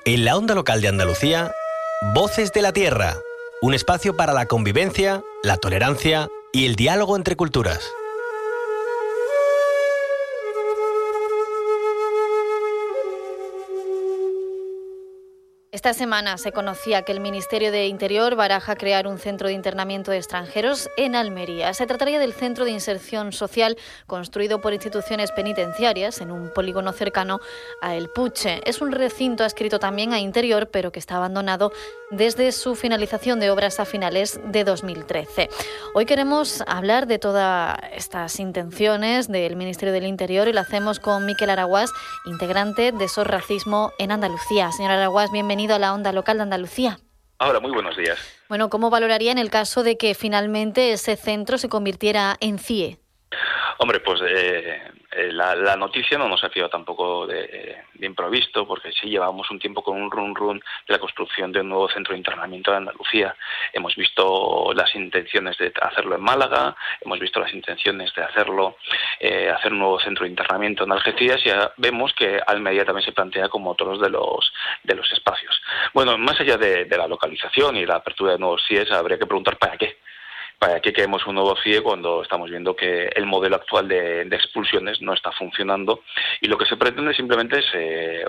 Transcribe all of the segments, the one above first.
En la onda local de Andalucía, Voces de la Tierra, un espacio para la convivencia, la tolerancia y el diálogo entre culturas. Esta semana se conocía que el Ministerio de Interior baraja crear un centro de internamiento de extranjeros en Almería. Se trataría del Centro de Inserción Social construido por instituciones penitenciarias en un polígono cercano a El Puche. Es un recinto adscrito también a Interior, pero que está abandonado desde su finalización de obras a finales de 2013. Hoy queremos hablar de todas estas intenciones del Ministerio del Interior y lo hacemos con Miquel Araguás, integrante de SOS Racismo en Andalucía. Señor Araguás, bienvenido a la onda local de Andalucía. Hola, muy buenos días. Bueno, ¿cómo valoraría en el caso de que finalmente ese centro se convirtiera en CIE? Hombre, pues la noticia no nos ha quedado tampoco de improviso, porque sí llevamos un tiempo con un run de la construcción de un nuevo centro de internamiento de Andalucía. Hemos visto las intenciones de hacerlo en Málaga, hemos visto las intenciones de hacer un nuevo centro de internamiento en Algeciras, y ya vemos que Almería también se plantea como otros de los espacios. Bueno, más allá de la localización y la apertura de nuevos CIEs, habría que preguntar ¿para qué? ¿Para qué queremos un nuevo CIE cuando estamos viendo que el modelo actual de expulsiones no está funcionando? Y lo que se pretende simplemente es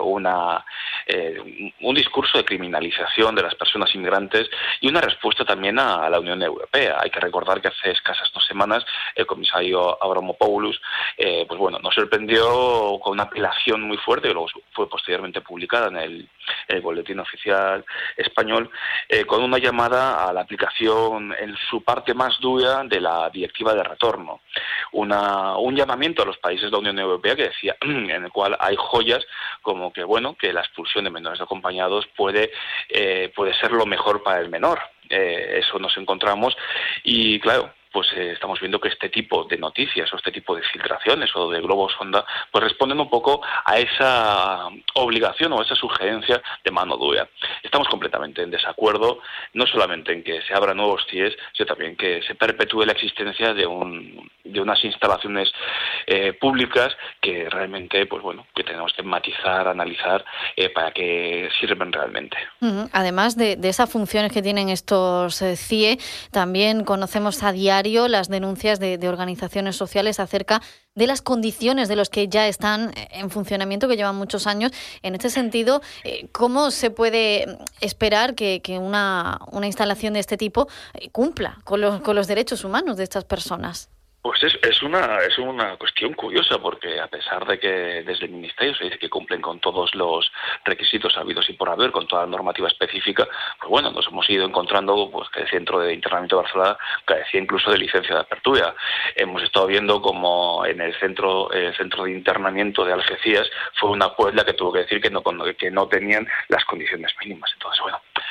un discurso de criminalización de las personas inmigrantes y una respuesta también a la Unión Europea. Hay que recordar que hace escasas 2 semanas el comisario Avramopoulos nos sorprendió con una apelación muy fuerte, que luego fue posteriormente publicada en el Boletín Oficial Español, con una llamada a la aplicación en su parte más dura de la directiva de retorno, un llamamiento a los países de la Unión Europea que decía, en el cual hay joyas como que la expulsión de menores acompañados puede ser lo mejor para el menor. Eso nos encontramos y claro, pues estamos viendo que este tipo de noticias o este tipo de filtraciones o de globos sonda pues responden un poco a esa obligación o a esa sugerencia de mano dura. Estamos completamente en desacuerdo, no solamente en que se abran nuevos CIEs, sino también que se perpetúe la existencia de unas instalaciones públicas que realmente que tenemos que matizar, analizar para que sirven realmente. Además de esas funciones que tienen estos CIE, también conocemos a diario las denuncias de organizaciones sociales acerca de las condiciones de los que ya están en funcionamiento, que llevan muchos años. En este sentido, ¿cómo se puede esperar que una instalación de este tipo cumpla con los derechos humanos de estas personas? Pues es una cuestión curiosa, porque a pesar de que desde el Ministerio se dice que cumplen con todos los requisitos habidos y por haber, con toda la normativa específica, nos hemos ido encontrando que el Centro de Internamiento de Barcelona carecía incluso de licencia de apertura. Hemos estado viendo como en el centro de internamiento de Algeciras fue una puebla que tuvo que decir que no tenían las condiciones mínimas. Entonces,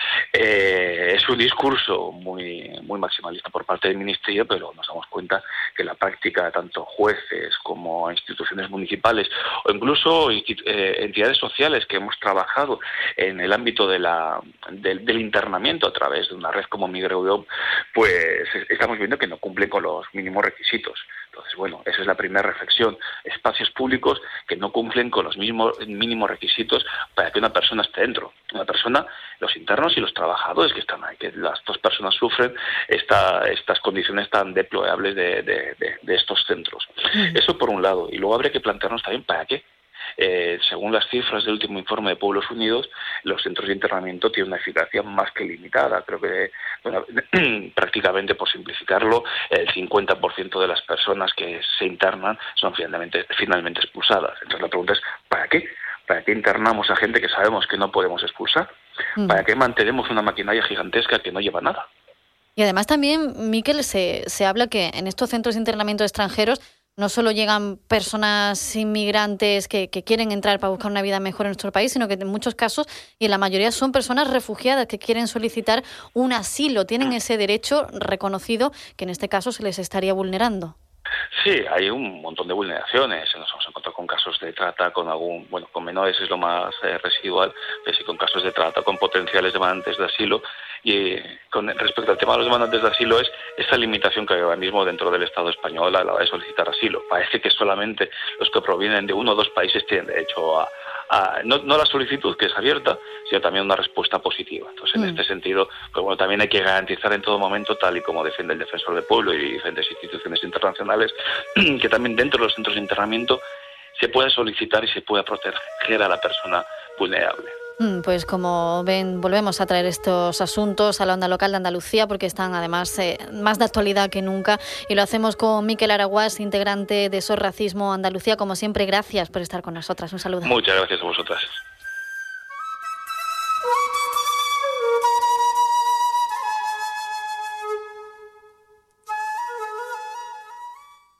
es un discurso muy, muy maximalista por parte del Ministerio, pero nos damos cuenta que la práctica, tanto jueces como instituciones municipales o incluso entidades sociales que hemos trabajado en el ámbito del internamiento a través de una red como Migra Europe, pues estamos viendo que no cumplen con los mínimos requisitos. Entonces, esa es la primera reflexión. Espacios públicos que no cumplen con los mínimos requisitos para que una persona esté dentro. Una persona, los internos y los trabajadores que están ahí, que las 2 personas sufren estas condiciones tan deplorables de estos centros. Eso por un lado. Y luego habría que plantearnos también para qué. Según las cifras del último informe de Pueblos Unidos, los centros de internamiento tienen una eficacia más que limitada. Creo que prácticamente, por simplificarlo, el 50% de las personas que se internan son finalmente expulsadas. Entonces la pregunta es ¿para qué? ¿Para qué internamos a gente que sabemos que no podemos expulsar? ¿Para qué mantenemos una maquinaria gigantesca que no lleva nada? Y además también, Miquel, se habla que en estos centros de internamiento de extranjeros no solo llegan personas inmigrantes que quieren entrar para buscar una vida mejor en nuestro país, sino que en muchos casos, y en la mayoría, son personas refugiadas que quieren solicitar un asilo. Tienen ese derecho reconocido que en este caso se les estaría vulnerando. Sí, hay un montón de vulneraciones. Nos hemos encontrado con casos de trata con con menores es lo más residual, pero sí con casos de trata con potenciales demandantes de asilo. Y respecto al tema de los demandantes de asilo es esa limitación que hay ahora mismo dentro del Estado español a la hora de solicitar asilo. Parece que solamente los que provienen de 1 o 2 países tienen derecho a no la solicitud, que es abierta, sino también una respuesta positiva. Entonces, en este sentido, pues bueno, también hay que garantizar en todo momento, tal y como defiende el Defensor del Pueblo y diferentes instituciones internacionales, que también dentro de los centros de internamiento se pueda solicitar y se pueda proteger a la persona vulnerable. Pues como ven, volvemos a traer estos asuntos a la onda local de Andalucía porque están además más de actualidad que nunca, y lo hacemos con Miquel Araguás, integrante de SOS Racismo Andalucía. Como siempre, gracias por estar con nosotras. Un saludo. Muchas gracias a vosotras.